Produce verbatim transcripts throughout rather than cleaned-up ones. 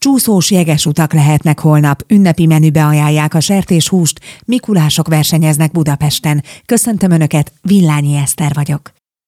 Csúszós jeges utak lehetnek holnap, ünnepi menübe ajánlják a sertéshúst, mikulások versenyeznek Budapesten. Köszöntöm Önöket, Villányi Eszter vagyok.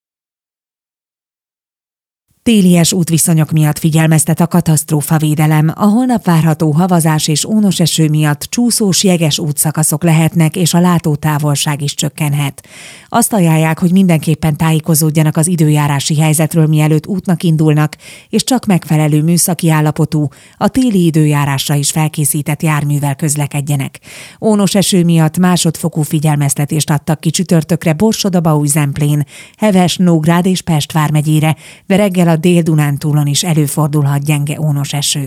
Télies útviszonyok miatt figyelmeztet a katasztrófavédelem. A holnap várható havazás és ónos eső miatt csúszós jeges útszakaszok lehetnek, és a látótávolság is csökkenhet. Azt ajánlják, hogy mindenképpen tájékozódjanak az időjárási helyzetről, mielőtt útnak indulnak, és csak megfelelő műszaki állapotú, a téli időjárásra is felkészített járművel közlekedjenek. Ónos eső miatt másodfokú figyelmeztetést adtak ki csütörtökre Borsod-Abaúj-Zemplén, Heves, Nógrád és Pest vármegyére, de reggel a Dél-Dunántúlon is előfordulhat gyenge ónos eső.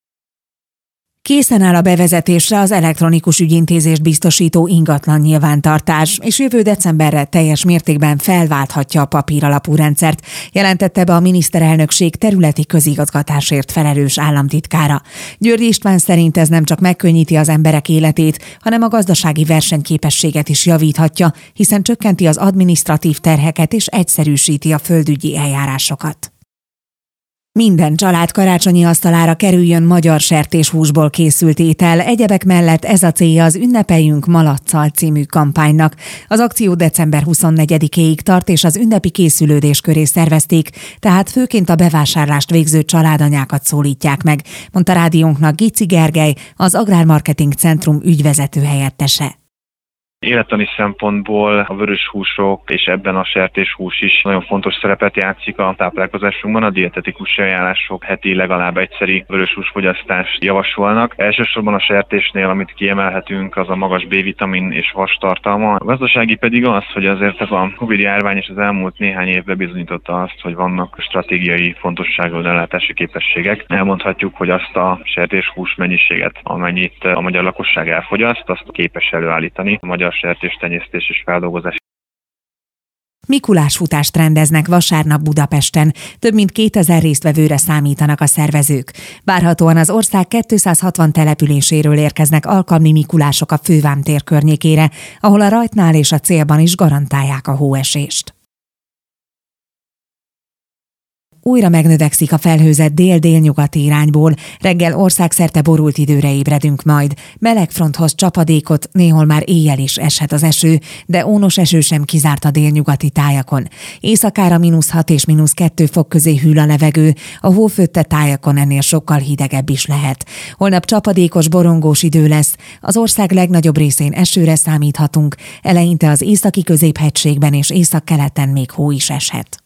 Készen áll a bevezetésre az elektronikus ügyintézést biztosító ingatlan nyilvántartás, és jövő decemberre teljes mértékben felválthatja a papíralapú rendszert, jelentette be a miniszterelnökség területi közigazgatásért felelős államtitkára. György István szerint ez nem csak megkönnyíti az emberek életét, hanem a gazdasági versenyképességet is javíthatja, hiszen csökkenti az adminisztratív terheket és egyszerűsíti a földügyi eljárásokat. Minden család karácsonyi asztalára kerüljön magyar sertéshúsból készült étel, egyebek mellett ez a célja az Ünnepeljünk Malacccal című kampánynak. Az akció december huszonnegyedikéig tart, és az ünnepi készülődés köré szervezték, tehát főként a bevásárlást végző családanyákat szólítják meg, mondta rádiónknak Gici Gergely, az Agrármarketing Centrum ügyvezető helyettese. Élettani szempontból a vörös húsok és ebben a sertéshús is nagyon fontos szerepet játszik a táplálkozásunkban. A dietetikus ajánlások heti legalább egyszeri vörös húsfogyasztást javasolnak. Elsősorban a sertésnél, amit kiemelhetünk, az a magas B-vitamin és vas tartalma. A gazdasági pedig az, hogy azért ez a Covid járvány és az elmúlt néhány évben bizonyította azt, hogy vannak stratégiai fontosságú ellátási képességek. Elmondhatjuk, hogy azt a sertéshús mennyiséget, amennyit a magyar lakosság elfogyaszt, azt képes előállítani a magyar sertéstenyésztés és feldolgozás. Mikulásfutást rendeznek vasárnap Budapesten. Több mint kétezer résztvevőre számítanak a szervezők. Várhatóan az ország kétszázhatvan településéről érkeznek alkalmi mikulások a Fővám tér környékére, ahol a rajtnál és a célban is garantálják a hóesést. Újra megnövekszik a felhőzet dél-délnyugati irányból, reggel országszerte borult időre ébredünk majd. Melegfronthoz csapadékot, néhol már éjjel is eshet az eső, de ónos eső sem kizárt a délnyugati tájakon. Éjszakára mínusz hat és mínusz kettő fok közé hűl a levegő, a hófötte tájakon ennél sokkal hidegebb is lehet. Holnap csapadékos, borongós idő lesz, az ország legnagyobb részén esőre számíthatunk, eleinte az északi középhegységben és északkeleten még hó is eshet.